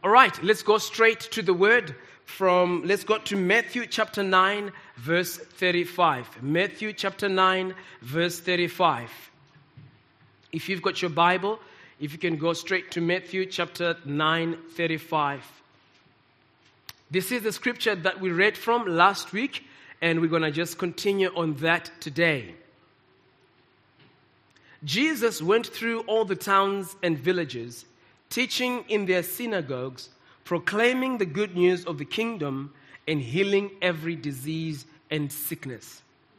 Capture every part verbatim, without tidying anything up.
All right, let's go straight to the word from, let's go to Matthew chapter nine, verse thirty-five. Matthew chapter nine, verse thirty-five. If you've got your Bible, if you can go straight to Matthew chapter nine, thirty-five. This is the scripture that we read from last week, and we're going to just continue on that today. Jesus went through all the towns and villages, teaching in their synagogues, proclaiming the good news of the kingdom, and healing every disease and sickness.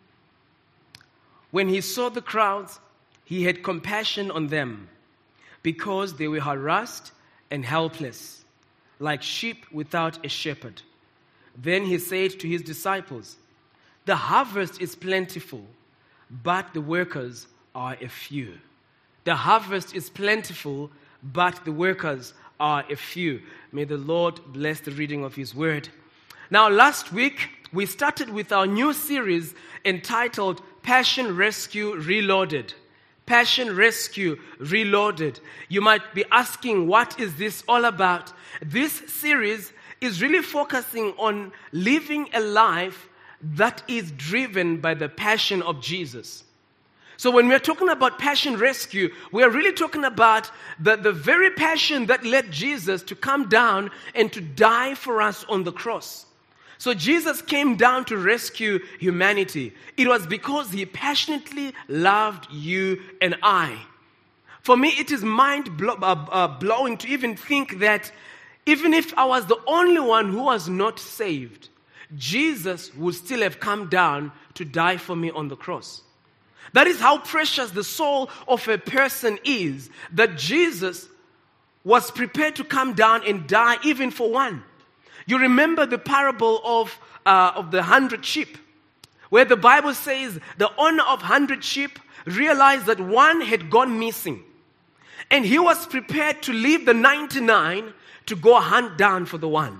When he saw the crowds, he had compassion on them, because they were harassed and helpless, like sheep without a shepherd. Then he said to his disciples, "The harvest is plentiful, but the workers are a few." The harvest is plentiful, but the workers are a few. May the Lord bless the reading of his word. Now, last week, we started with our new series entitled Passion Rescue Reloaded. Passion Rescue Reloaded. You might be asking, what is this all about? This series is really focusing on living a life that is driven by the passion of Jesus. So when we're talking about passion rescue, we are really talking about the, the very passion that led Jesus to come down and to die for us on the cross. So Jesus came down to rescue humanity. It was because he passionately loved you and I. For me, it is mind-blowing uh, uh, blowing to even think that even if I was the only one who was not saved, Jesus would still have come down to die for me on the cross. That is how precious the soul of a person is, that Jesus was prepared to come down and die even for one. You remember the parable of, uh, of the hundred sheep, where the Bible says the owner of hundred sheep realized that one had gone missing. And he was prepared to leave the ninety-nine to go hunt down for the one.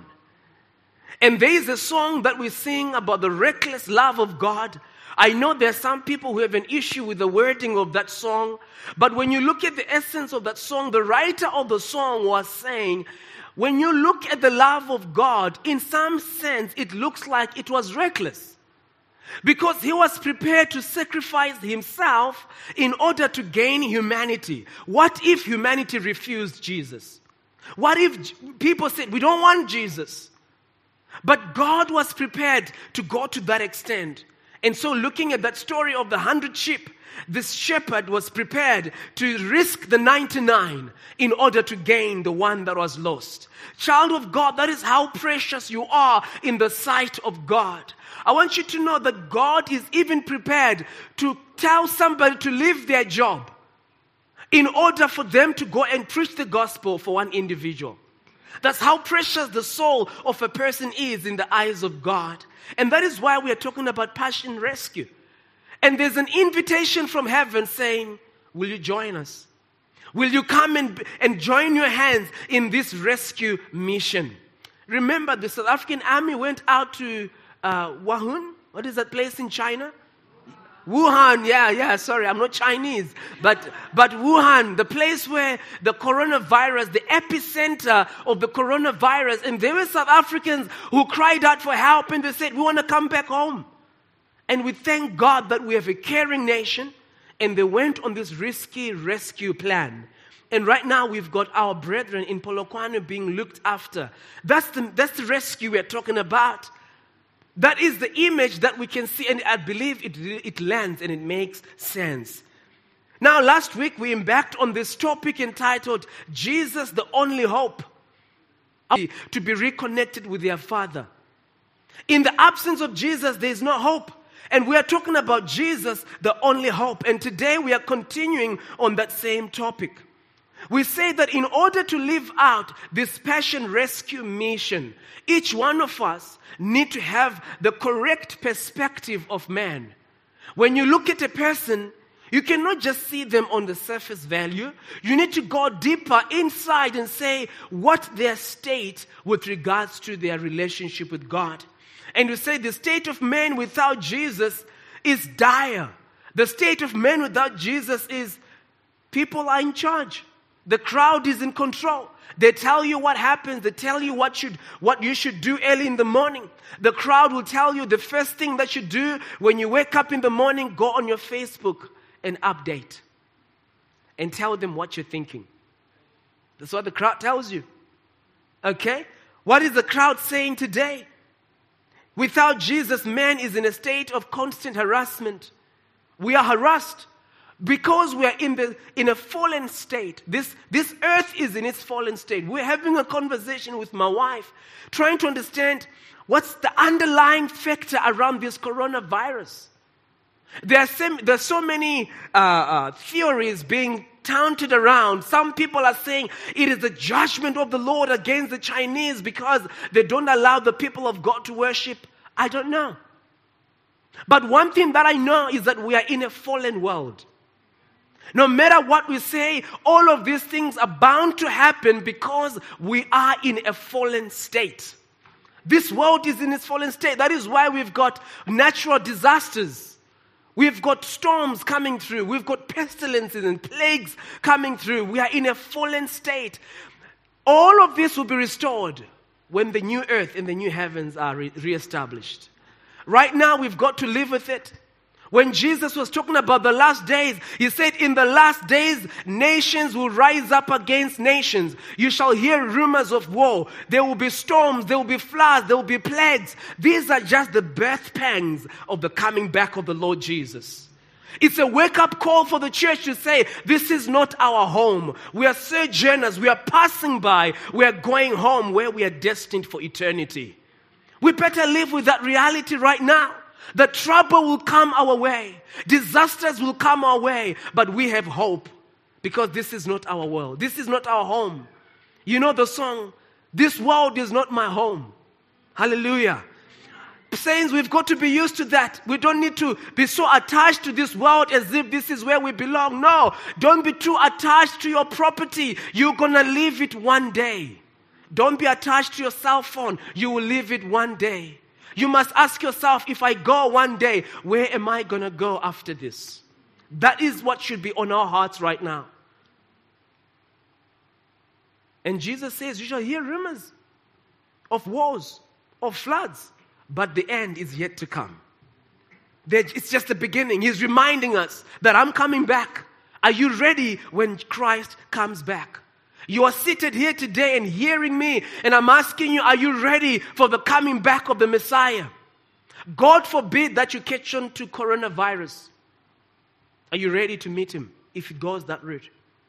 And there is a song that we sing about the reckless love of God. I know there are some people who have an issue with the wording of that song, but when you look at the essence of that song, the writer of the song was saying, when you look at the love of God, in some sense, it looks like it was reckless. Because he was prepared to sacrifice himself in order to gain humanity. What if humanity refused Jesus? What if people said, we don't want Jesus? But God was prepared to go to that extent. And so looking at that story of the hundred sheep, this shepherd was prepared to risk the ninety-nine in order to gain the one that was lost. Child of God, that is how precious you are in the sight of God. I want you to know that God is even prepared to tell somebody to leave their job in order for them to go and preach the gospel for one individual. That's how precious the soul of a person is in the eyes of God. And that is why we are talking about passion rescue. And there's an invitation from heaven saying, will you join us? Will you come and, and join your hands in this rescue mission? Remember, the South African army went out to uh, Wuhan. What is that place in China? Wuhan, yeah, yeah, sorry, I'm not Chinese. But but Wuhan, the place where the coronavirus, the epicenter of the coronavirus, and there were South Africans who cried out for help and they said, we want to come back home. And we thank God that we have a caring nation, and they went on this risky rescue plan. And right now we've got our brethren in Polokwane being looked after. That's the, that's the rescue we're talking about. That is the image that we can see, and I believe it, it lands and it makes sense. Now, last week we embarked on this topic entitled, Jesus the Only Hope, to be reconnected with their Father. In the absence of Jesus, there is no hope. And we are talking about Jesus, the only hope. And today we are continuing on that same topic. We say that in order to live out this passion rescue mission, each one of us need to have the correct perspective of man. When you look at a person, you cannot just see them on the surface value. You need to go deeper inside and say what their state with regards to their relationship with God. And we say the state of man without Jesus is dire. The state of man without Jesus is people are in charge. The crowd is in control. They tell you what happens. They tell you what should what you should do early in the morning. The crowd will tell you the first thing that you do when you wake up in the morning, go on your Facebook and update and tell them what you're thinking. That's what the crowd tells you. Okay? What is the crowd saying today? Without Jesus, man is in a state of constant harassment. We are harassed because we are in the in a fallen state. This, this earth is in its fallen state. We're having a conversation with my wife, trying to understand what's the underlying factor around this coronavirus. There are some, there's so many uh, uh, theories being touted around. Some people are saying it is the judgment of the Lord against the Chinese because they don't allow the people of God to worship. I don't know. But one thing that I know is that we are in a fallen world. No matter what we say, all of these things are bound to happen because we are in a fallen state. This world is in its fallen state. That is why we've got natural disasters. We've got storms coming through. We've got pestilences and plagues coming through. We are in a fallen state. All of this will be restored when the new earth and the new heavens are re- reestablished. Right now, we've got to live with it. When Jesus was talking about the last days, he said, in the last days, nations will rise up against nations. You shall hear rumors of war. There will be storms, there will be floods, there will be plagues. These are just the birth pangs of the coming back of the Lord Jesus. It's a wake-up call for the church to say, this is not our home. We are sojourners. We are passing by. We are going home where we are destined for eternity. We better live with that reality right now. The trouble will come our way. Disasters will come our way. But we have hope because this is not our world. This is not our home. You know the song, this world is not my home. Hallelujah. Saints, we've got to be used to that. We don't need to be so attached to this world as if this is where we belong. No, don't be too attached to your property. You're going to leave it one day. Don't be attached to your cell phone. You will leave it one day. You must ask yourself, if I go one day, where am I going to go after this? That is what should be on our hearts right now. And Jesus says, you shall hear rumors of wars, of floods, but the end is yet to come. It's just the beginning. He's reminding us that I'm coming back. Are you ready when Christ comes back? You are seated here today and hearing me, and I'm asking you, are you ready for the coming back of the Messiah? God forbid that you catch on to coronavirus. Are you ready to meet him if it goes that route?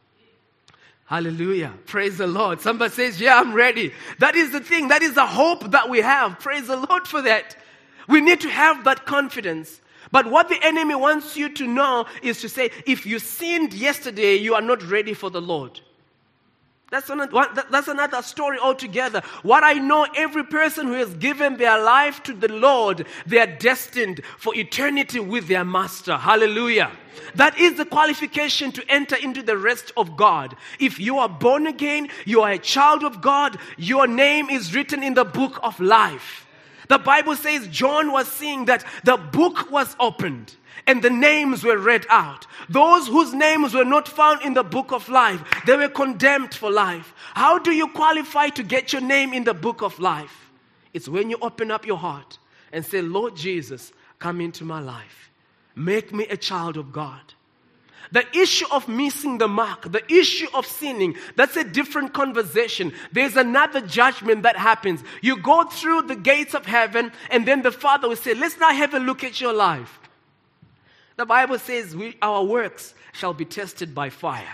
Hallelujah. Praise the Lord. Somebody says, yeah, I'm ready. That is the thing. That is the hope that we have. Praise the Lord for that. We need to have that confidence. But what the enemy wants you to know is to say, if you sinned yesterday, you are not ready for the Lord. That's another, that's another story altogether. What I know, every person who has given their life to the Lord, they are destined for eternity with their master. Hallelujah. That is the qualification to enter into the rest of God. If you are born again, you are a child of God, your name is written in the book of life. The Bible says John was seeing that the book was opened and the names were read out. Those whose names were not found in the book of life, they were condemned for life. How do you qualify to get your name in the book of life? It's when you open up your heart and say, Lord Jesus, come into my life. Make me a child of God. The issue of missing the mark, the issue of sinning, that's a different conversation. There's another judgment that happens. You go through the gates of heaven, and then the Father will say, let's now have a look at your life. The Bible says we, our works shall be tested by fire.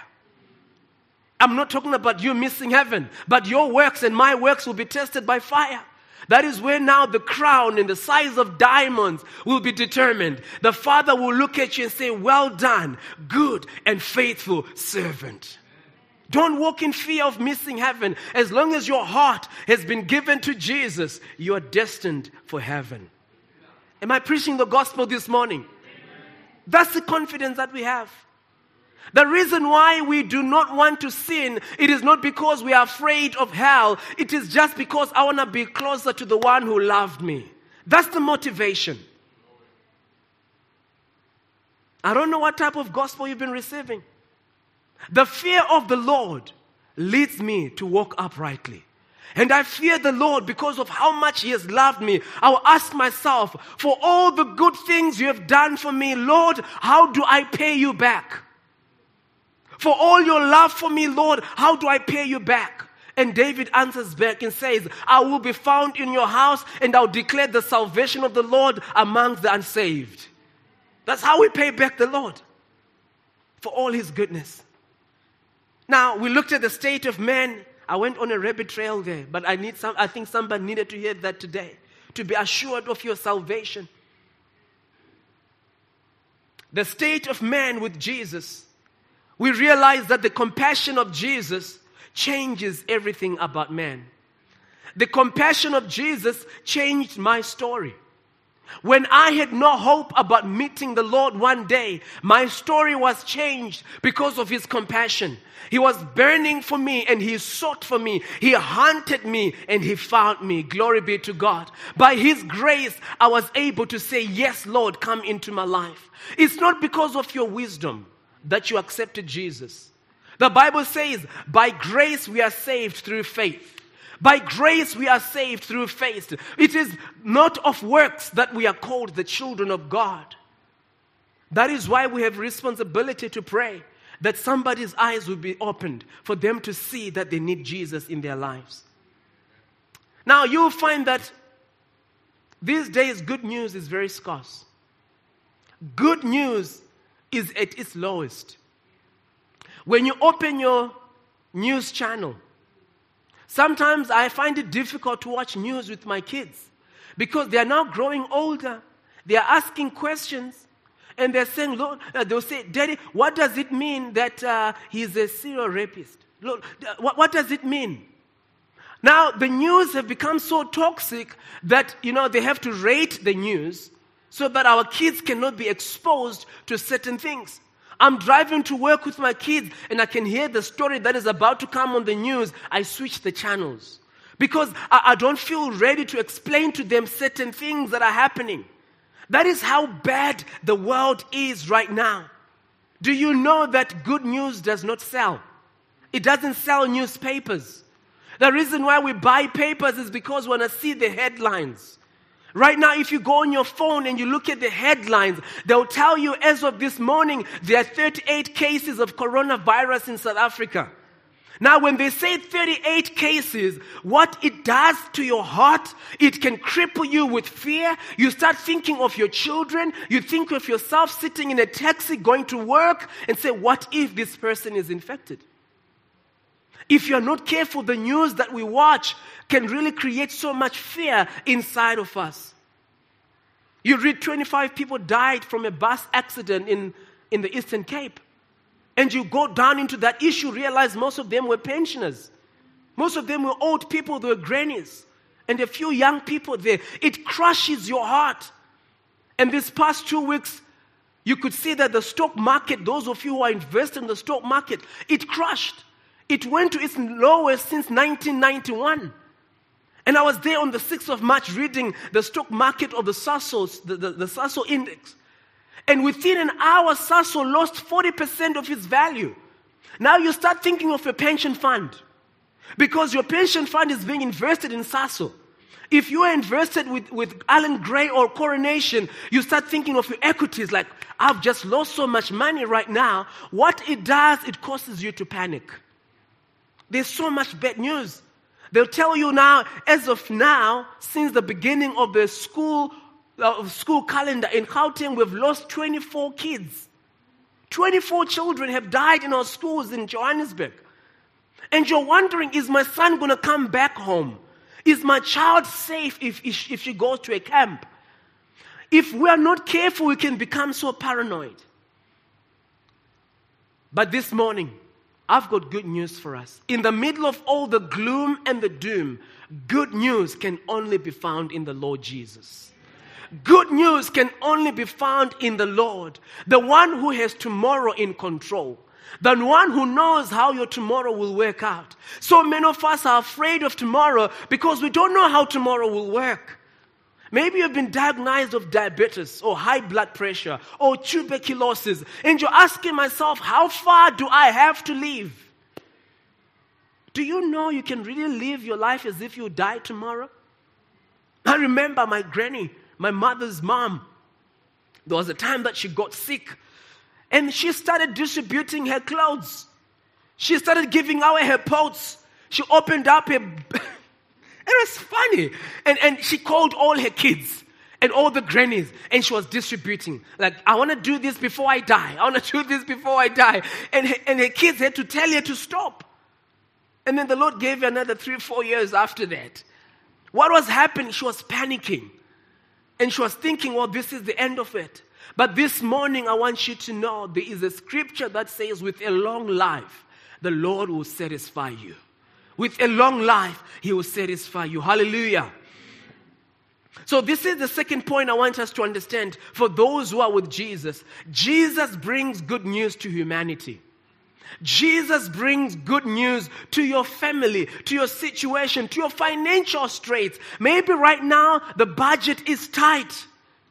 I'm not talking about you missing heaven, but your works and my works will be tested by fire. That is where now the crown and the size of diamonds will be determined. The Father will look at you and say, well done, good and faithful servant. Don't walk in fear of missing heaven. As long as your heart has been given to Jesus, you are destined for heaven. Am I preaching the gospel this morning? That's the confidence that we have. The reason why we do not want to sin, it is not because we are afraid of hell. It is just because I want to be closer to the one who loved me. That's the motivation. I don't know what type of gospel you've been receiving. The fear of the Lord leads me to walk uprightly. And I fear the Lord because of how much He has loved me. I will ask myself, for all the good things you have done for me, Lord, how do I pay you back? For all your love for me, Lord, how do I pay you back? And David answers back and says, I will be found in your house and I'll declare the salvation of the Lord amongst the unsaved. That's how we pay back the Lord, for all His goodness. Now, we looked at the state of man. I went on a rabbit trail there, but I need some. I think somebody needed to hear that today, to be assured of your salvation. The state of man with Jesus, we realize that the compassion of Jesus changes everything about man. The compassion of Jesus changed my story. When I had no hope about meeting the Lord one day, my story was changed because of His compassion. He was burning for me and He sought for me. He hunted me and He found me. Glory be to God. By His grace, I was able to say, yes, Lord, come into my life. It's not because of your wisdom that you accepted Jesus. The Bible says, by grace we are saved through faith. By grace we are saved through faith. It is not of works that we are called the children of God. That is why we have responsibility to pray that somebody's eyes will be opened for them to see that they need Jesus in their lives. Now you'll find that these days good news is very scarce. Good news is at its lowest. When you open your news channel, sometimes I find it difficult to watch news with my kids because they are now growing older. They are asking questions and they're saying, Lord, uh, they'll say, Daddy, what does it mean that uh, he's a serial rapist? Lord, what, what does it mean? Now, the news have become so toxic that, you know, they have to rate the news so that our kids cannot be exposed to certain things. I'm driving to work with my kids and I can hear the story that is about to come on the news. I switch the channels because I, I don't feel ready to explain to them certain things that are happening. That is how bad the world is right now. Do you know that good news does not sell? It doesn't sell newspapers. The reason why we buy papers is because we want to see the headlines. Right now, if you go on your phone and you look at the headlines, they'll tell you as of this morning, there are thirty-eight cases of coronavirus in South Africa. Now, when they say thirty-eight cases, what it does to your heart, it can cripple you with fear. You start thinking of your children. You think of yourself sitting in a taxi going to work and say, what if this person is infected? If you're not careful, the news that we watch can really create so much fear inside of us. You read twenty-five people died from a bus accident in, in the Eastern Cape. And you go down into that issue, realize most of them were pensioners. Most of them were old people, they were grannies. And a few young people there. It crushes your heart. And this past two weeks, you could see that the stock market, those of you who are invested in the stock market, it crushed. It went to its lowest since nineteen ninety-one. And I was there on the sixth of March reading the stock market of the Sasol, the, the, the Sasol index. And within an hour, Sasol lost forty percent of its value. Now you start thinking of your pension fund. Because your pension fund is being invested in Sasol. If you are invested with, with Allen Gray or Coronation, you start thinking of your equities like, I've just lost so much money right now. What it does, it causes you to panic. There's so much bad news. They'll tell you now, as of now, since the beginning of the school uh, school calendar in Gauteng, we've lost twenty-four kids. twenty-four children have died in our schools in Johannesburg. And you're wondering, is my son going to come back home? Is my child safe if, if, if she goes to a camp? If we are not careful, we can become so paranoid. But this morning, I've got good news for us. In the middle of all the gloom and the doom, good news can only be found in the Lord Jesus. Good news can only be found in the Lord, the one who has tomorrow in control, the one who knows how your tomorrow will work out. So many of us are afraid of tomorrow because we don't know how tomorrow will work. Maybe you've been diagnosed with diabetes or high blood pressure or tuberculosis. And you're asking myself, how far do I have to live? Do you know you can really live your life as if you die tomorrow? I remember my granny, my mother's mom. There was a time that she got sick. And she started distributing her clothes. She started giving away her pots. She opened up her... It was funny. And, and she called all her kids and all the grannies. And she was distributing. Like, I want to do this before I die. I want to do this before I die. And her, and her kids had to tell her to stop. And then the Lord gave her another three, four years after that. What was happening? She was panicking. And she was thinking, well, this is the end of it. But this morning, I want you to know there is a scripture that says, with a long life, the Lord will satisfy you. With a long life, He will satisfy you. Hallelujah. So this is the second point I want us to understand. For those who are with Jesus, Jesus brings good news to humanity. Jesus brings good news to your family, to your situation, to your financial straits. Maybe right now, the budget is tight.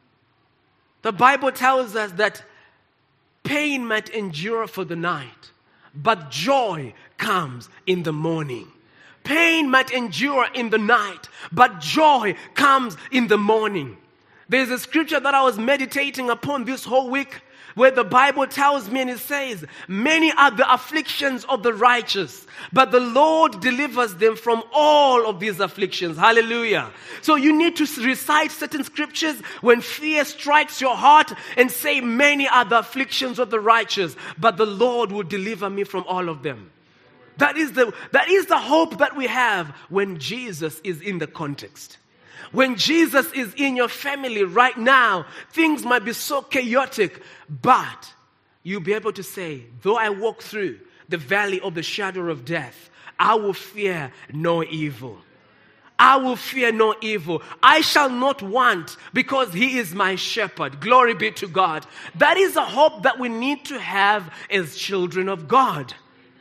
The Bible tells us that pain might endure for the night, but joy comes in the morning. Pain might endure in the night, but joy comes in the morning. There's a scripture that I was meditating upon this whole week where the Bible tells me, and it says, many are the afflictions of the righteous, but the Lord delivers them from all of these afflictions. Hallelujah. So you need to recite certain scriptures when fear strikes your heart and say, many are the afflictions of the righteous, but the Lord will deliver me from all of them. That is the, that is the hope that we have when Jesus is in the context. When Jesus is in your family right now, things might be so chaotic, but you'll be able to say, though I walk through the valley of the shadow of death, I will fear no evil. I will fear no evil. I shall not want because He is my shepherd. Glory be to God. That is a hope that we need to have as children of God.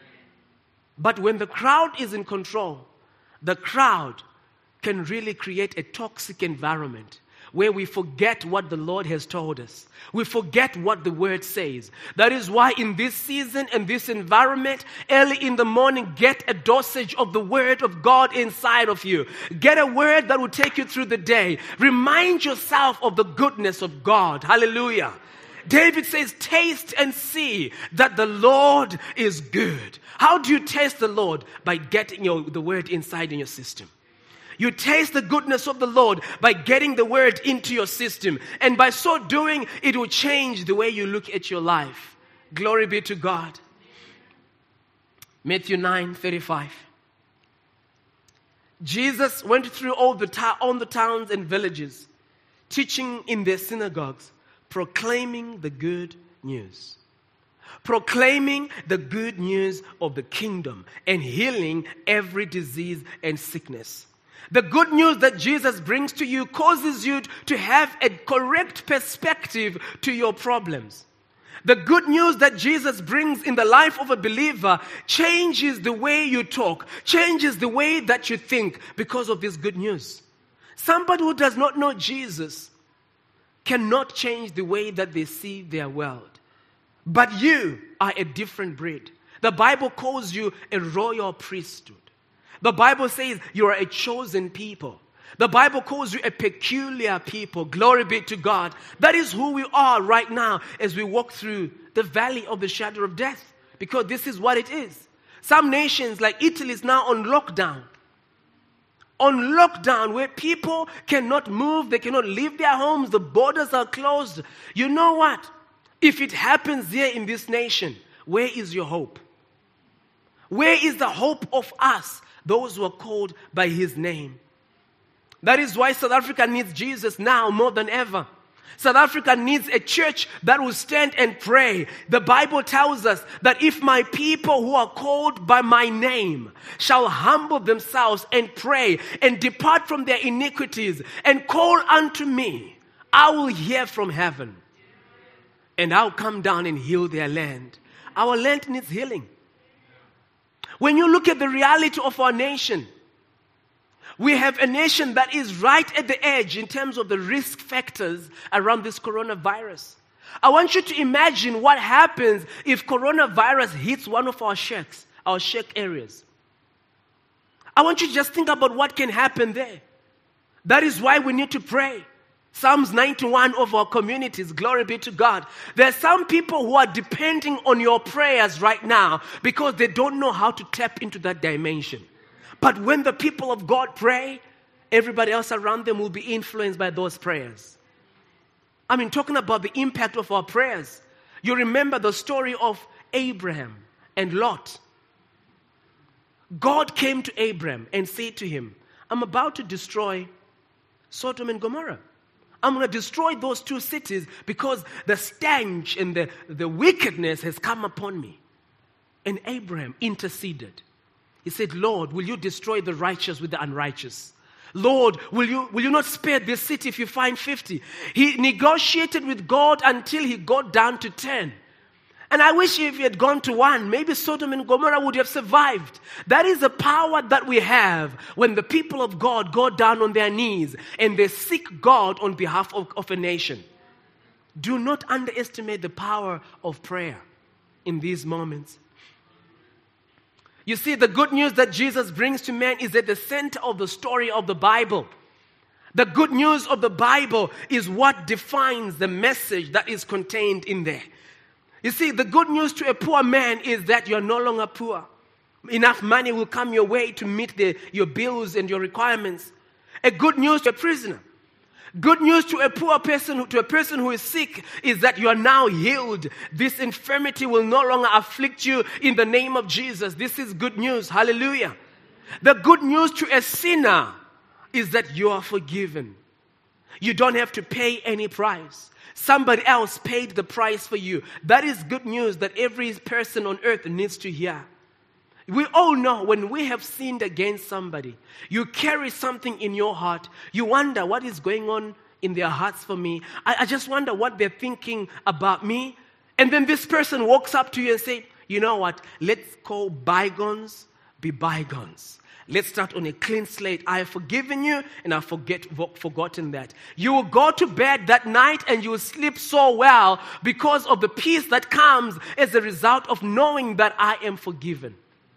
But when the crowd is in control, the crowd can really create a toxic environment where we forget what the Lord has told us. We forget what the Word says. That is why in this season and this environment, early in the morning, get a dosage of the Word of God inside of you. Get a word that will take you through the day. Remind yourself of the goodness of God. Hallelujah. David says, taste and see that the Lord is good. How do you taste the Lord? By getting your, the Word inside in your system. You taste the goodness of the Lord by getting the Word into your system. And by so doing, it will change the way you look at your life. Glory be to God. Matthew nine thirty-five. Jesus went through all the, ta- all the towns and villages, teaching in their synagogues, proclaiming the good news. Proclaiming the good news of the kingdom and healing every disease and sickness. The good news that Jesus brings to you causes you to have a correct perspective to your problems. The good news that Jesus brings in the life of a believer changes the way you talk, changes the way that you think because of this good news. Somebody who does not know Jesus cannot change the way that they see their world. But you are a different breed. The Bible calls you a royal priesthood. The Bible says you are a chosen people. The Bible calls you a peculiar people. Glory be to God. That is who we are right now as we walk through the valley of the shadow of death. Because this is what it is. Some nations like Italy is now on lockdown. On lockdown where people cannot move, they cannot leave their homes, the borders are closed. You know what? If it happens here in this nation, where is your hope? Where is the hope of us, those who are called by His name? That is why South Africa needs Jesus now more than ever. South Africa needs a church that will stand and pray. The Bible tells us that if my people who are called by my name shall humble themselves and pray and depart from their iniquities and call unto me, I will hear from heaven. And I'll come down and heal their land. Our land needs healing. When you look at the reality of our nation, We have a nation that is right at the edge in terms of the risk factors around this coronavirus. I want you to imagine what happens if coronavirus hits one of our sheikhs, our sheikh areas. I want you to just think about what can happen there. That is why we need to pray. Psalms ninety-one of our communities, glory be to God. There are some people who are depending on your prayers right now because they don't know how to tap into that dimension. But when the people of God pray, everybody else around them will be influenced by those prayers. I mean, talking about the impact of our prayers. You remember the story of Abraham and Lot. God came to Abraham and said to him, I'm about to destroy Sodom and Gomorrah. I'm going to destroy those two cities because the stench and the, the wickedness has come upon me. And Abraham interceded. He said, Lord, will you destroy the righteous with the unrighteous? Lord, will you, will you not spare this city if you find fifty? He negotiated with God until he got down to ten. And I wish if he had gone to one, maybe Sodom and Gomorrah would have survived. That is the power that we have when the people of God go down on their knees and they seek God on behalf of, of a nation. Do not underestimate the power of prayer in these moments. You see, the good news that Jesus brings to man is at the center of the story of the Bible. The good news of the Bible is what defines the message that is contained in there. You see, the good news to a poor man is that you're no longer poor. Enough money will come your way to meet the, your bills and your requirements. A good news to a prisoner. Good news to a poor person, to a person who is sick, is that you are now healed. This infirmity will no longer afflict you in the name of Jesus. This is good news. Hallelujah. The good news to a sinner is that you are forgiven. You don't have to pay any price. Somebody else paid the price for you. That is good news that every person on earth needs to hear. We all know when we have sinned against somebody, you carry something in your heart. You wonder what is going on in their hearts for me. I, I just wonder what they're thinking about me. And then this person walks up to you and says, you know what? Let's call bygones be bygones. Let's start on a clean slate. I have forgiven you and I've forget, forgotten that. You will go to bed that night and you will sleep so well because of the peace that comes as a result of knowing that I am forgiven.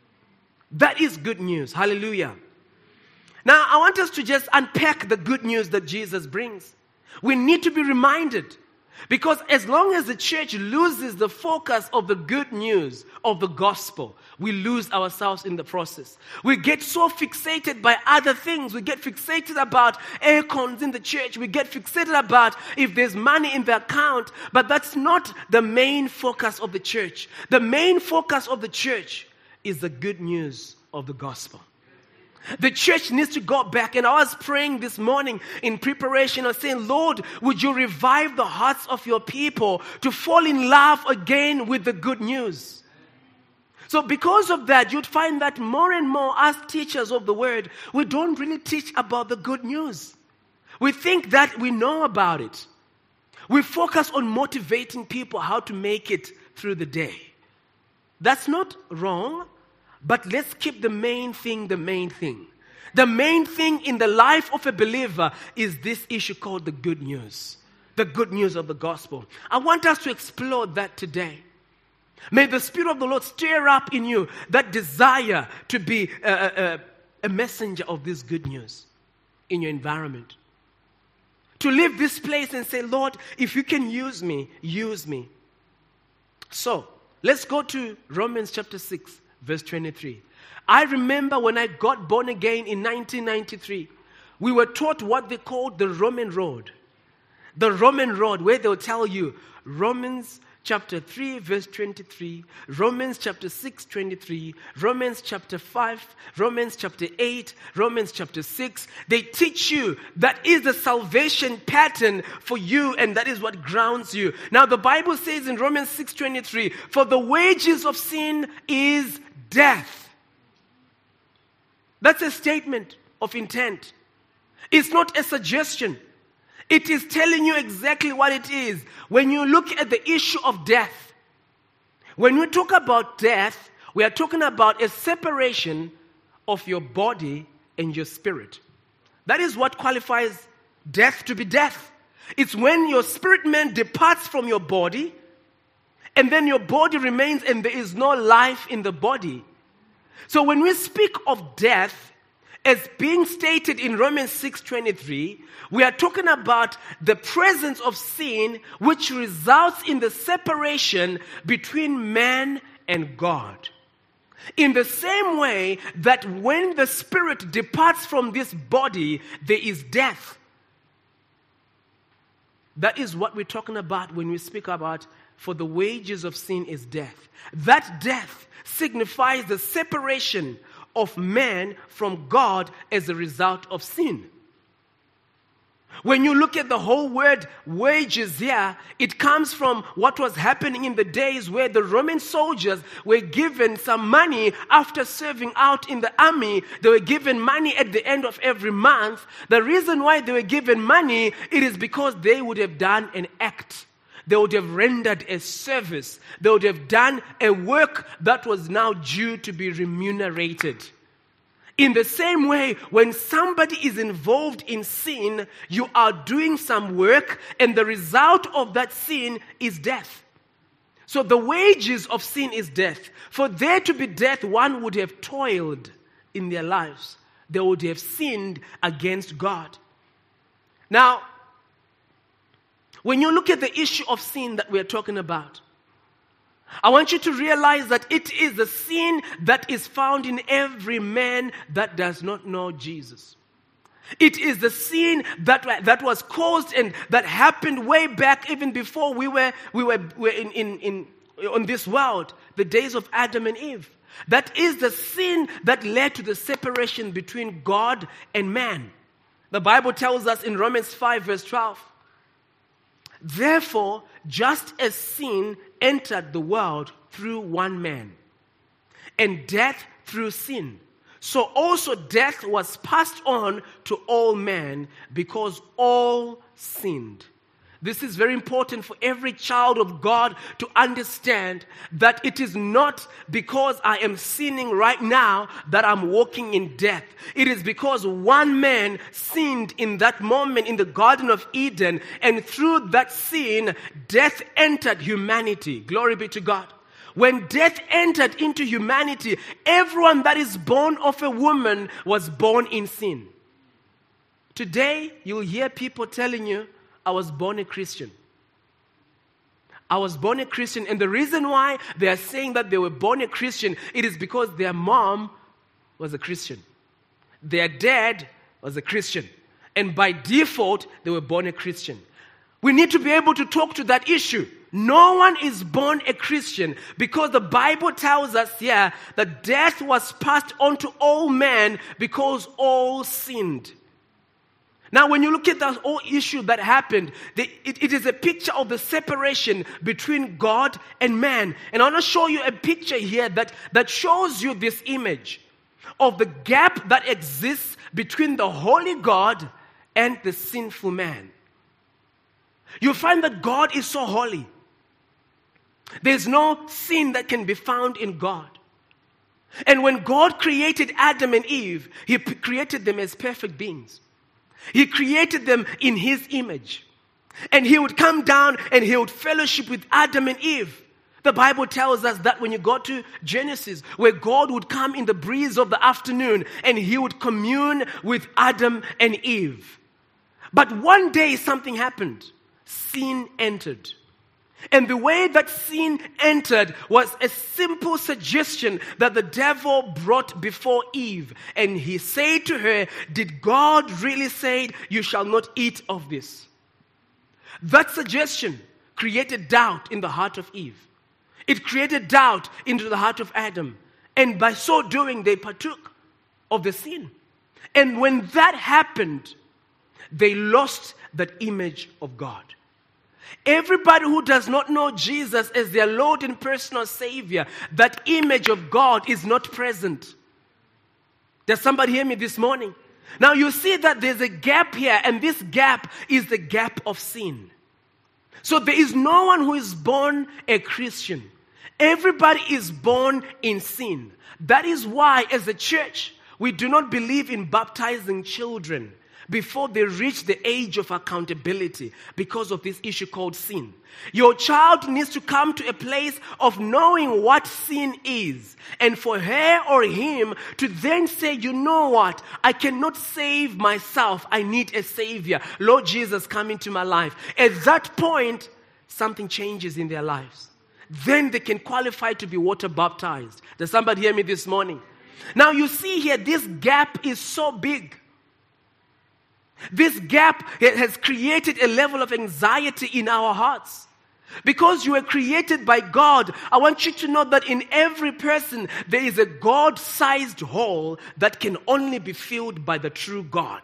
That is good news. Hallelujah. Now, I want us to just unpack the good news that Jesus brings. We need to be reminded. Because as long as the church loses the focus of the good news of the gospel, we lose ourselves in the process. We get so fixated by other things. We get fixated about aircons in the church. We get fixated about if there's money in the account. But that's not the main focus of the church. The main focus of the church is the good news of the gospel. The church needs to go back. And I was praying this morning in preparation of saying, Lord, would you revive the hearts of your people to fall in love again with the good news? So because of that, you'd find that more and more as teachers of the word, we don't really teach about the good news. We think that we know about it. We focus on motivating people how to make it through the day. That's not wrong. But let's keep the main thing the main thing. The main thing in the life of a believer is this issue called the good news. The good news of the gospel. I want us to explore that today. May the Spirit of the Lord stir up in you that desire to be a, a, a messenger of this good news in your environment. To leave this place and say, Lord, if you can use me, use me. So, let's go to Romans chapter six. Verse twenty-three. I remember when I got born again in nineteen ninety-three, we were taught what they called the Roman road. The Roman road, where they'll tell you Romans chapter three, verse twenty-three, Romans chapter six, twenty-three, Romans chapter five, Romans chapter eight, Romans chapter six. They teach you that is the salvation pattern for you, and that is what grounds you. Now, the Bible says in Romans six twenty-three, for the wages of sin is death. That's a statement of intent. It's not a suggestion. It is telling you exactly what it is. When you look at the issue of death, when we talk about death, we are talking about a separation of your body and your spirit. That is what qualifies death to be death. It's when your spirit man departs from your body, and then your body remains and there is no life in the body. So when we speak of death, as being stated in Romans six twenty-three, we are talking about the presence of sin which results in the separation between man and God. In the same way that when the spirit departs from this body, there is death. That is what we're talking about when we speak about for the wages of sin is death. That death signifies the separation of man from God as a result of sin. When you look at the whole word wages here, it comes from what was happening in the days where the Roman soldiers were given some money after serving out in the army. They were given money at the end of every month. The reason why they were given money, it is because they would have done an act. They would have rendered a service. They would have done a work that was now due to be remunerated. In the same way, when somebody is involved in sin, you are doing some work, and the result of that sin is death. So the wages of sin is death. For there to be death, one would have toiled in their lives. They would have sinned against God. Now, when you look at the issue of sin that we are talking about, I want you to realize that it is the sin that is found in every man that does not know Jesus. It is the sin that, that was caused and that happened way back even before we were, we were, were in, in, in, on this world, the days of Adam and Eve. That is the sin that led to the separation between God and man. The Bible tells us in Romans five verse twelve, therefore, just as sin entered the world through one man, and death through sin, so also death was passed on to all men because all sinned. This is very important for every child of God to understand that it is not because I am sinning right now that I'm walking in death. It is because one man sinned in that moment in the Garden of Eden, and through that sin, death entered humanity. Glory be to God. When death entered into humanity, everyone that is born of a woman was born in sin. Today, you'll hear people telling you, I was born a Christian. I was born a Christian. And the reason why they are saying that they were born a Christian, it is because their mom was a Christian. Their dad was a Christian. And by default, they were born a Christian. We need to be able to talk to that issue. No one is born a Christian because the Bible tells us here that death was passed on to all men because all sinned. Now, when you look at the whole issue that happened, the, it, it is a picture of the separation between God and man. And I want to show you a picture here that, that shows you this image of the gap that exists between the holy God and the sinful man. You find that God is so holy. There's no sin that can be found in God. And when God created Adam and Eve, He p- created them as perfect beings. He created them in His image. And He would come down and He would fellowship with Adam and Eve. The Bible tells us that when you go to Genesis, where God would come in the breeze of the afternoon and He would commune with Adam and Eve. But one day something happened. Sin entered. And the way that sin entered was a simple suggestion that the devil brought before Eve. And he said to her, did God really say you shall not eat of this? That suggestion created doubt in the heart of Eve. It created doubt into the heart of Adam. And by so doing, they partook of the sin. And when that happened, they lost that image of God. Everybody who does not know Jesus as their Lord and personal Savior, that image of God is not present. Does somebody hear me this morning? Now you see that there's a gap here, and this gap is the gap of sin. So there is no one who is born a Christian. Everybody is born in sin. That is why as a church, we do not believe in baptizing children. before they reach the age of accountability because of this issue called sin. Your child needs to come to a place of knowing what sin is, and for her or him to then say, you know what, I cannot save myself, I need a savior. Lord Jesus, come into my life. At that point, something changes in their lives. Then they can qualify to be water baptized. Does somebody hear me this morning? Now you see here, this gap is so big. This gap has created a level of anxiety in our hearts. Because you were created by God, I want you to know that in every person there is a God-sized hole that can only be filled by the true God.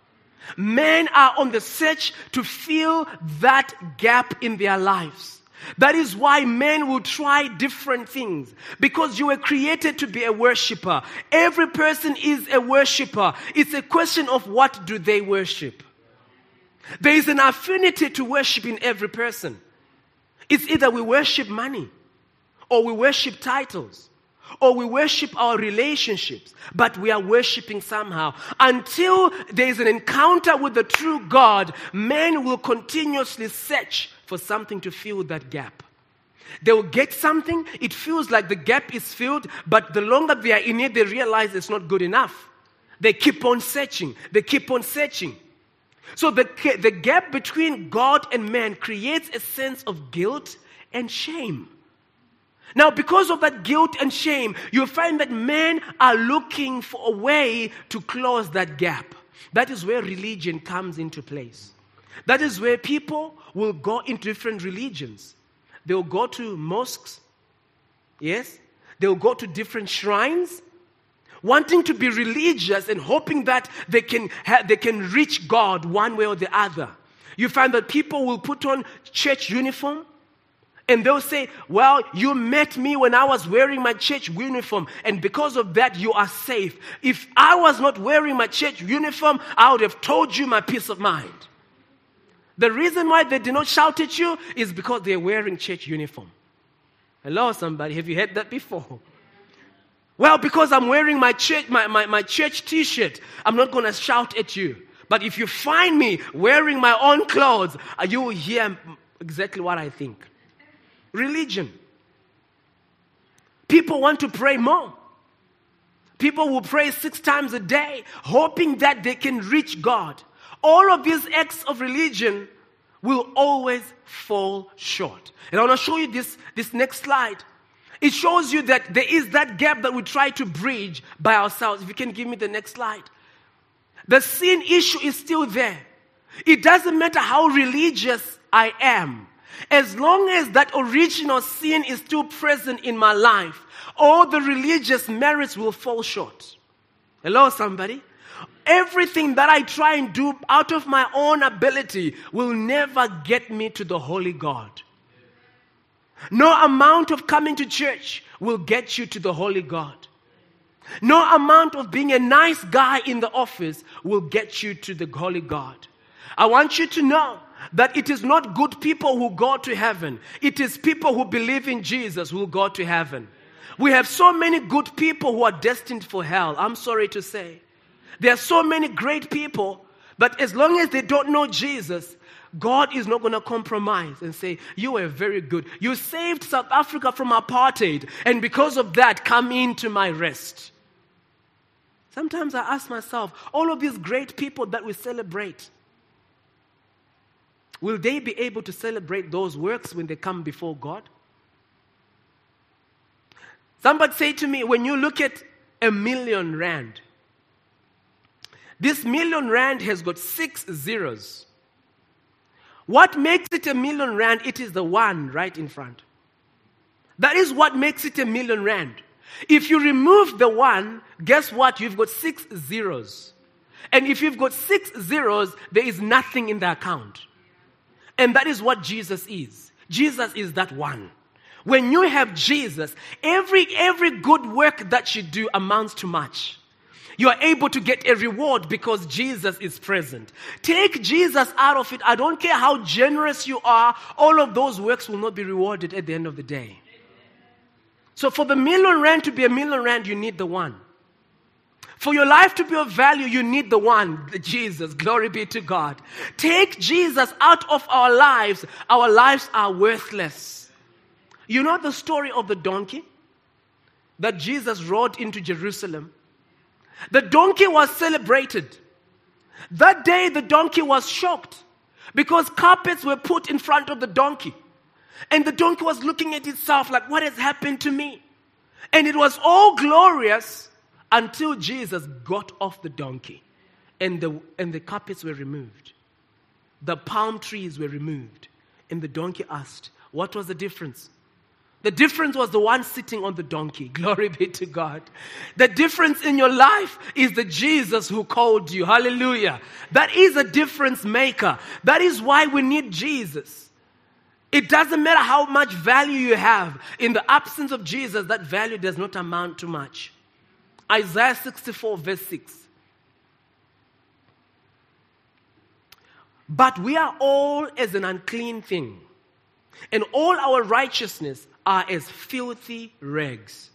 Men are on the search to fill that gap in their lives. That is why men will try different things. Because you were created to be a worshiper. Every person is a worshiper. It's a question of what do they worship. There is an affinity to worship in every person. It's either we worship money, or we worship titles, or we worship our relationships, but we are worshiping somehow. Until there is an encounter with the true God, men will continuously search for something to fill that gap. They will get something, it feels like the gap is filled, but the longer they are in it, they realize it's not good enough. They keep on searching, they keep on searching. So the, the gap between God and man creates a sense of guilt and shame. Now, because of that guilt and shame, you'll find that men are looking for a way to close that gap. That is where religion comes into place. That is where people will go into different religions. They will go to mosques, yes? They will go to different shrines, wanting to be religious and hoping that they can ha- they can reach God one way or the other. You find that people will put on church uniform, and they'll say, well, you met me when I was wearing my church uniform, and because of that, you are safe. If I was not wearing my church uniform, I would have told you my peace of mind. The reason why they did not shout at you is because they're wearing church uniform. Hello, somebody. Have you heard that before? Well, because I'm wearing my church, my, my, my church t-shirt, I'm not going to shout at you. But if you find me wearing my own clothes, you will hear exactly what I think. Religion. People want to pray more. People will pray six times a day, hoping that they can reach God. All of these acts of religion will always fall short. And I want to show you this, this next slide. It shows you that there is that gap that we try to bridge by ourselves. If you can give me the next slide. The sin issue is still there. It doesn't matter how religious I am. As long as that original sin is still present in my life, all the religious merits will fall short. Hello, somebody? Everything that I try and do out of my own ability will never get me to the holy God. No amount of coming to church will get you to the holy God. No amount of being a nice guy in the office will get you to the holy God. I want you to know that it is not good people who go to heaven. It is people who believe in Jesus who will go to heaven. We have so many good people who are destined for hell. I'm sorry to say. There are so many great people, but as long as they don't know Jesus, God is not going to compromise and say, you are very good. You saved South Africa from apartheid, and because of that, come into my rest. Sometimes I ask myself, all of these great people that we celebrate, will they be able to celebrate those works when they come before God? Somebody say to me, when you look at a million rand, this million rand has got six zeros. What makes it a million rand? It is the one right in front. That is what makes it a million rand. If you remove the one, guess what? You've got six zeros. And if you've got six zeros, there is nothing in the account. And that is what Jesus is. Jesus is that one. When you have Jesus, every, every good work that you do amounts to much. You are able to get a reward because Jesus is present. Take Jesus out of it. I don't care how generous you are. All of those works will not be rewarded at the end of the day. So for the million rand to be a million rand, you need the one. For your life to be of value, you need the one, the Jesus. Glory be to God. Take Jesus out of our lives, our lives are worthless. You know the story of the donkey that Jesus rode into Jerusalem? The donkey was celebrated. That day the donkey was shocked because carpets were put in front of the donkey. And the donkey was looking at itself like, what has happened to me? And it was all glorious until Jesus got off the donkey and the, and the carpets were removed. The palm trees were removed. And the donkey asked, what was the difference? The difference was the one sitting on the donkey. Glory be to God. The difference in your life is the Jesus who called you. Hallelujah. That is a difference maker. That is why we need Jesus. It doesn't matter how much value you have. In the absence of Jesus, that value does not amount to much. Isaiah sixty-four verse six. But we are all as an unclean thing, and all our righteousness are as filthy rags.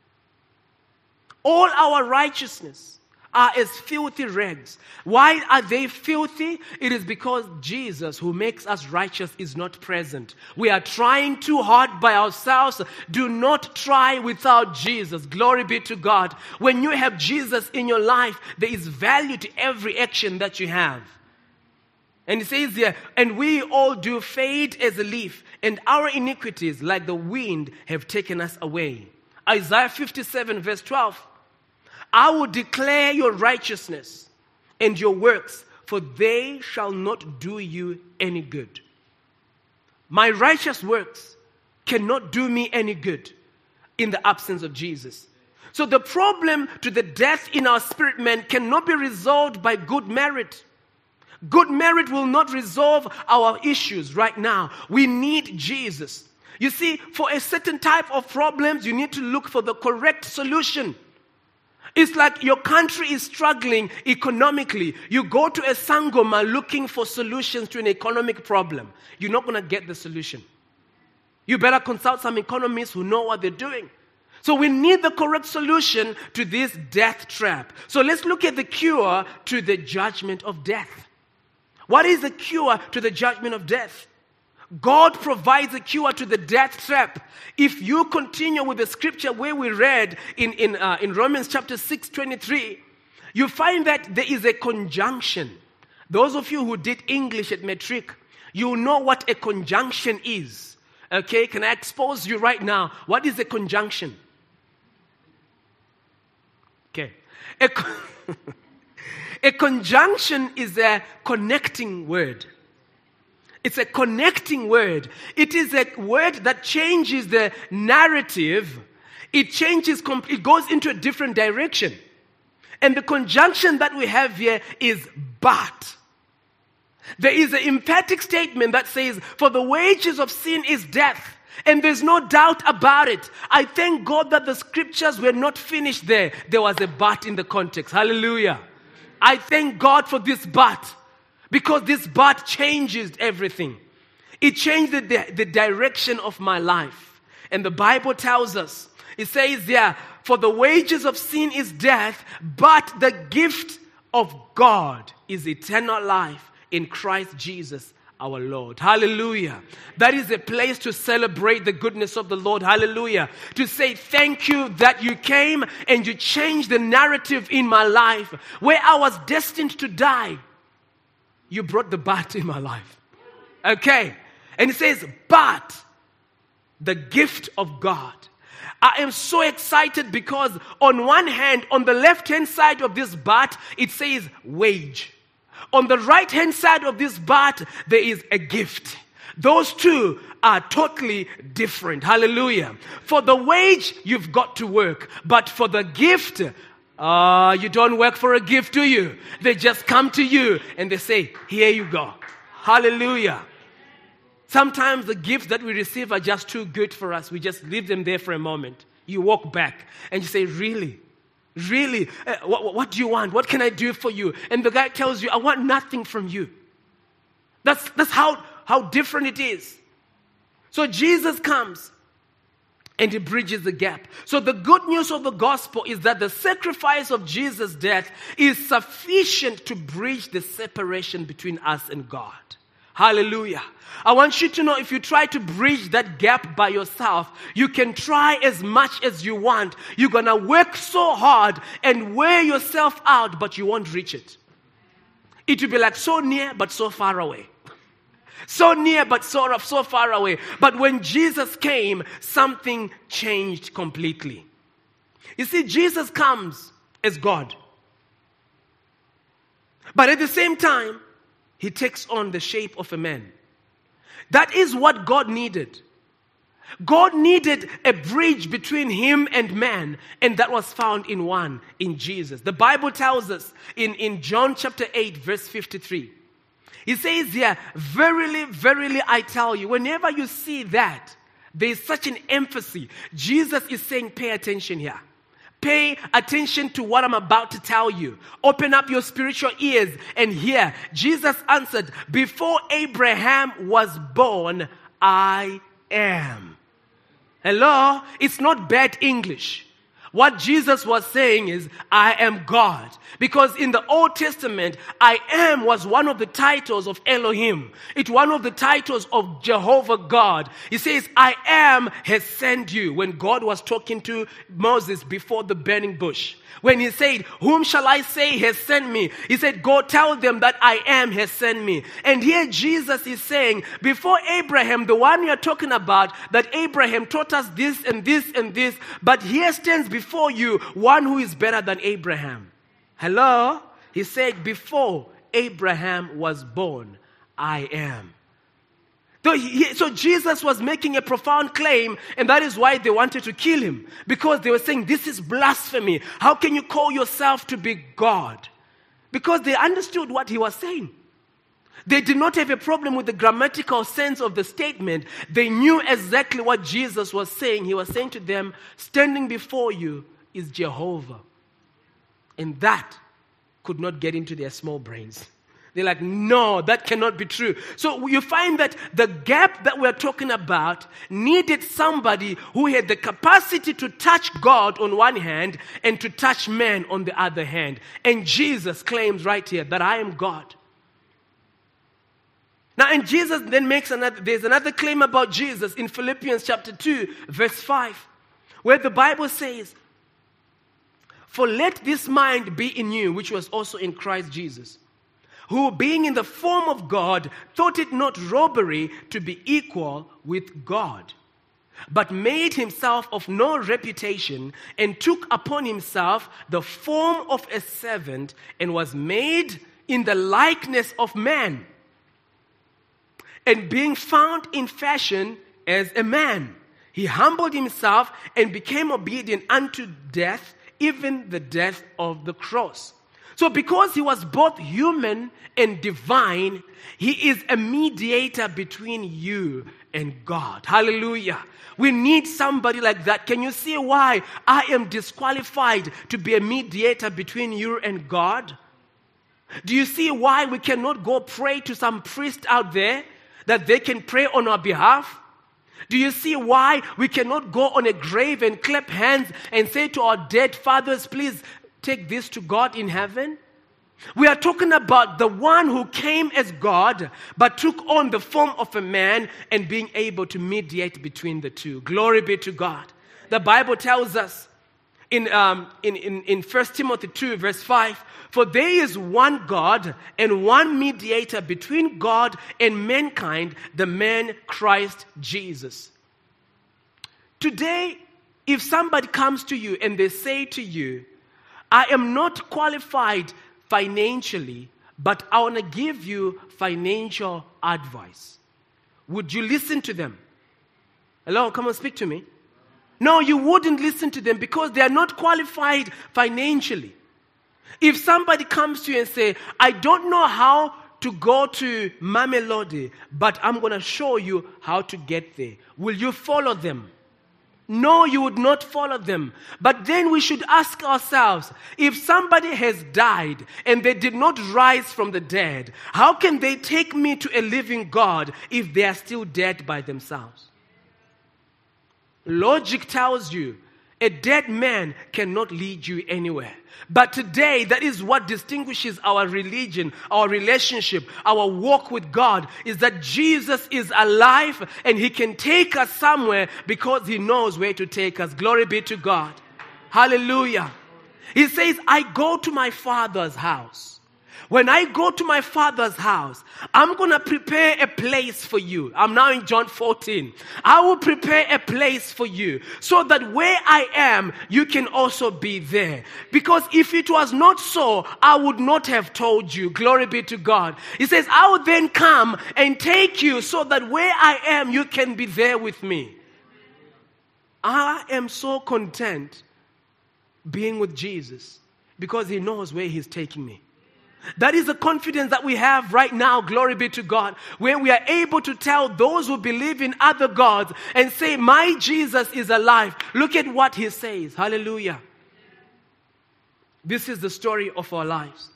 All our righteousness are as filthy rags. Why are they filthy? It is because Jesus, who makes us righteous, is not present. We are trying too hard by ourselves. Do not try without Jesus. Glory be to God. When you have Jesus in your life, there is value to every action that you have. And it says here, and we all do fade as a leaf, and our iniquities, like the wind, have taken us away. Isaiah fifty-seven verse twelve. I will declare your righteousness and your works, for they shall not do you any good. My righteous works cannot do me any good in the absence of Jesus. So the problem to the death in our spirit man cannot be resolved by good merit. Good merit will not resolve our issues right now. We need Jesus. You see, for a certain type of problems, you need to look for the correct solution. It's like your country is struggling economically. You go to a Sangoma looking for solutions to an economic problem. You're not going to get the solution. You better consult some economists who know what they're doing. So we need the correct solution to this death trap. So let's look at the cure to the judgment of death. What is the cure to the judgment of death? God provides a cure to the death trap. If you continue with the scripture where we read in, in, uh, in Romans chapter six, twenty-three, you find that there is a conjunction. Those of you who did English at Matric, you know what a conjunction is. Okay, can I expose you right now? What is a conjunction? Okay. A, a conjunction is a connecting word. It's a connecting word. It is a word that changes the narrative. It changes, it goes into a different direction. And the conjunction that we have here is but. There is an emphatic statement that says, for the wages of sin is death. And there's no doubt about it. I thank God that the scriptures were not finished there. There was a but in the context. Hallelujah. I thank God for this but. Because this but changes everything. It changed the, the, the direction of my life. And the Bible tells us, it says there, for the wages of sin is death, but the gift of God is eternal life in Christ Jesus our Lord. Hallelujah. That is a place to celebrate the goodness of the Lord. Hallelujah. To say thank you that you came and you changed the narrative in my life. Where I was destined to die, you brought the but in my life. Okay. And it says, but the gift of God. I am so excited because on one hand, on the left-hand side of this but, it says wage. On the right-hand side of this but, there is a gift. Those two are totally different. Hallelujah. For the wage, you've got to work. But for the gift, uh, you don't work for a gift, do you? They just come to you and they say, here you go. Hallelujah. Sometimes the gifts that we receive are just too good for us. We just leave them there for a moment. You walk back and you say, really? Really? Uh, what, what do you want? What can I do for you? And the guy tells you, I want nothing from you. That's, that's how, how different it is. So Jesus comes and he bridges the gap. So the good news of the gospel is that the sacrifice of Jesus' death is sufficient to bridge the separation between us and God. Hallelujah. I want you to know, if you try to bridge that gap by yourself, you can try as much as you want. You're going to work so hard and wear yourself out, but you won't reach it. It will be like so near, but so far away. So near, but so, so far away. But when Jesus came, something changed completely. You see, Jesus comes as God. But at the same time, he takes on the shape of a man. That is what God needed. God needed a bridge between him and man, and that was found in one, in Jesus. The Bible tells us in, in John chapter eight, verse fifty-three. He says here, verily, verily, I tell you, whenever you see that, there is such an emphasis. Jesus is saying, pay attention here. Pay attention to what I'm about to tell you. Open up your spiritual ears and hear. Jesus answered, before Abraham was born, I am. Hello? It's not bad English. What Jesus was saying is, I am God. Because in the Old Testament, I am was one of the titles of Elohim. It's one of the titles of Jehovah God. He says, I am has sent you. When God was talking to Moses before the burning bush. When he said, whom shall I say has sent me? He said, go tell them that I am has sent me. And here Jesus is saying, before Abraham, the one you're talking about, that Abraham taught us this and this and this, but here stands before you one who is better than Abraham. Hello? He said, before Abraham was born, I am. So, he, so Jesus was making a profound claim, and that is why they wanted to kill him. Because they were saying, this is blasphemy. How can you call yourself to be God? Because they understood what he was saying. They did not have a problem with the grammatical sense of the statement. They knew exactly what Jesus was saying. He was saying to them, standing before you is Jehovah. And that could not get into their small brains. They're like, no, that cannot be true. So you find that the gap that we're talking about needed somebody who had the capacity to touch God on one hand and to touch man on the other hand. And Jesus claims right here that I am God. Now, and Jesus then makes another, there's another claim about Jesus in Philippians chapter two, verse five, where the Bible says, for let this mind be in you, which was also in Christ Jesus, who being in the form of God, thought it not robbery to be equal with God, but made himself of no reputation, and took upon himself the form of a servant, and was made in the likeness of man. And being found in fashion as a man, he humbled himself and became obedient unto death, even the death of the cross. So because he was both human and divine, he is a mediator between you and God. Hallelujah. We need somebody like that. Can you see why I am disqualified to be a mediator between you and God? Do you see why we cannot go pray to some priest out there that they can pray on our behalf? Do you see why we cannot go on a grave and clap hands and say to our dead fathers, please take this to God in heaven? We are talking about the one who came as God, but took on the form of a man and being able to mediate between the two. Glory be to God. The Bible tells us in, um, in, in, in First Timothy two, verse five, for there is one God and one mediator between God and mankind, the man Christ Jesus. Today, if somebody comes to you and they say to you, I am not qualified financially, but I want to give you financial advice, would you listen to them? Hello, come on, speak to me. No, you wouldn't listen to them because they are not qualified financially. If somebody comes to you and say, I don't know how to go to Mamelodi, but I'm going to show you how to get there, will you follow them? No, you would not follow them. But then we should ask ourselves, if somebody has died and they did not rise from the dead, how can they take me to a living God if they are still dead by themselves? Logic tells you a dead man cannot lead you anywhere. But today, that is what distinguishes our religion, our relationship, our walk with God, is that Jesus is alive and He can take us somewhere because He knows where to take us. Glory be to God. Hallelujah. He says, I go to my Father's house. When I go to my Father's house, I'm going to prepare a place for you. I'm now in John fourteen. I will prepare a place for you so that where I am, you can also be there. Because if it was not so, I would not have told you. Glory be to God. He says, I will then come and take you so that where I am, you can be there with me. I am so content being with Jesus because He knows where He's taking me. That is the confidence that we have right now, glory be to God, where we are able to tell those who believe in other gods and say, my Jesus is alive. Look at what He says. Hallelujah. This is the story of our lives.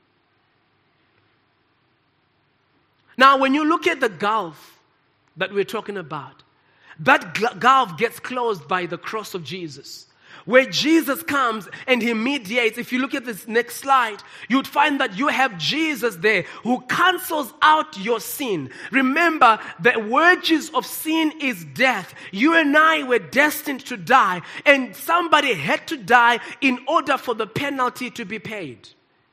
Now, when you look at the gulf that we're talking about, that gulf gets closed by the cross of Jesus. Where Jesus comes and He mediates. If you look at this next slide, you'd find that you have Jesus there who cancels out your sin. Remember, the wages of sin is death. You and I were destined to die, and somebody had to die in order for the penalty to be paid.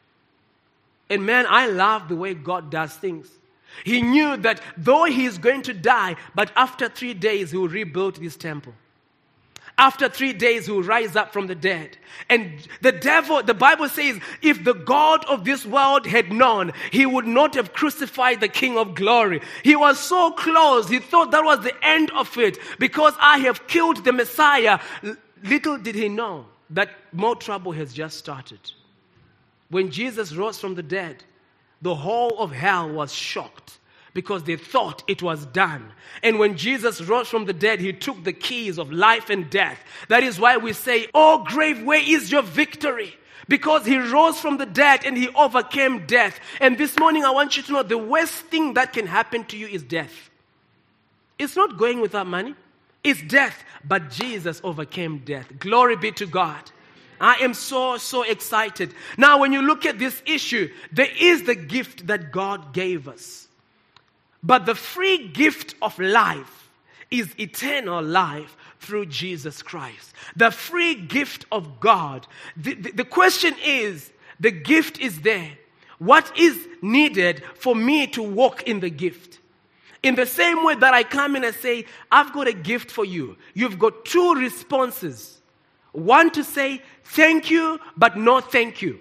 And man, I love the way God does things. He knew that though He is going to die, but after three days He will rebuild this temple. After three days, He will rise up from the dead. And the devil, the Bible says, if the God of this world had known, He would not have crucified the King of glory. He was so close. He thought that was the end of it. Because I have killed the Messiah. Little did he know that more trouble has just started. When Jesus rose from the dead, the whole of hell was shocked, because they thought it was done. And when Jesus rose from the dead, He took the keys of life and death. That is why we say, oh grave, where is your victory? Because He rose from the dead and He overcame death. And this morning I want you to know the worst thing that can happen to you is death. It's not going without money. It's death. But Jesus overcame death. Glory be to God. I am so, so excited. Now, when you look at this issue, there is the gift that God gave us. But the free gift of life is eternal life through Jesus Christ. The free gift of God. The, the, the question is, the gift is there. What is needed for me to walk in the gift? In the same way that I come in and say, I've got a gift for you. You've got two responses. One to say, thank you, but no thank you.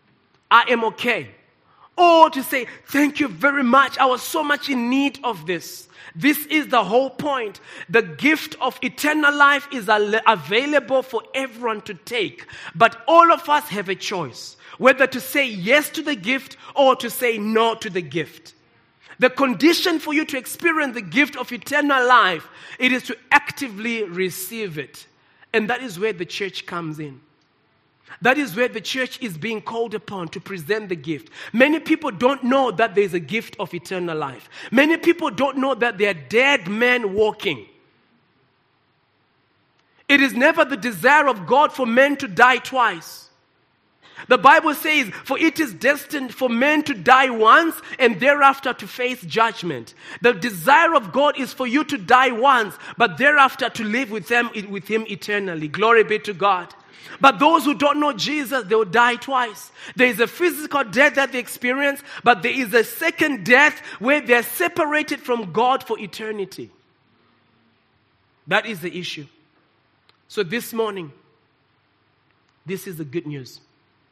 I am okay. Or to say, thank you very much. I was so much in need of this. This is the whole point. The gift of eternal life is available for everyone to take. But all of us have a choice, whether to say yes to the gift or to say no to the gift. The condition for you to experience the gift of eternal life, it is to actively receive it. And that is where the church comes in. That is where the church is being called upon to present the gift. Many people don't know that there is a gift of eternal life. Many people don't know that they are dead men walking. It is never the desire of God for men to die twice. The Bible says, for it is destined for men to die once and thereafter to face judgment. The desire of God is for you to die once, but thereafter to live with him, with him eternally. Glory be to God. But those who don't know Jesus, they will die twice. There is a physical death that they experience, but there is a second death where they are separated from God for eternity. That is the issue. So this morning, this is the good news.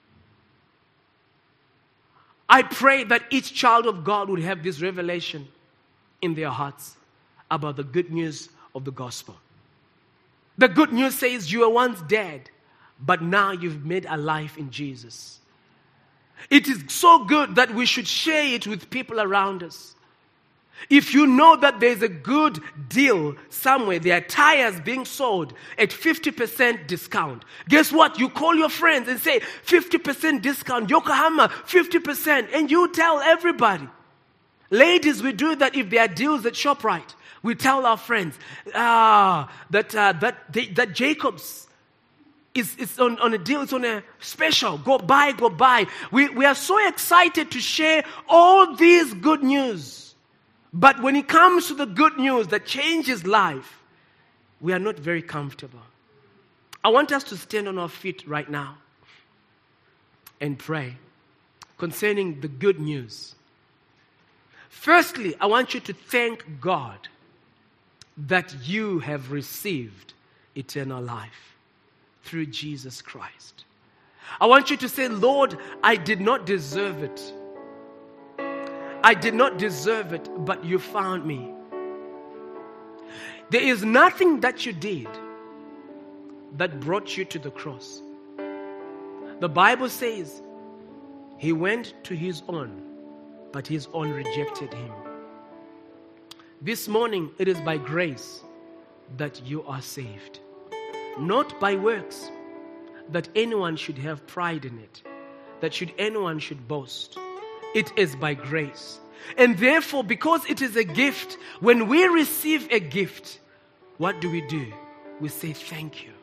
I pray that each child of God would have this revelation in their hearts about the good news of the gospel. The good news says you were once dead, but now you've made alive in Jesus. It is so good that we should share it with people around us. If you know that there's a good deal somewhere, there are tires being sold at fifty percent discount. Guess what? You call your friends and say, fifty percent discount, Yokohama, fifty percent. And you tell everybody. Ladies, we do that if there are deals at ShopRite. We tell our friends ah, that, uh, that, they, that Jacob's is, is on, on a deal, it's on a special. Go buy, go buy. We, we are so excited to share all these good news. But when it comes to the good news that changes life, we are not very comfortable. I want us to stand on our feet right now and pray concerning the good news. Firstly, I want you to thank God that you have received eternal life through Jesus Christ. I want you to say, Lord, I did not deserve it. I did not deserve it, but you found me. There is nothing that you did that brought you to the cross. The Bible says he went to his own, but his own rejected him. This morning, it is by grace that you are saved. Not by works, that anyone should have pride in it, that should anyone should boast. It is by grace. And therefore, because it is a gift, when we receive a gift, what do we do? We say thank you.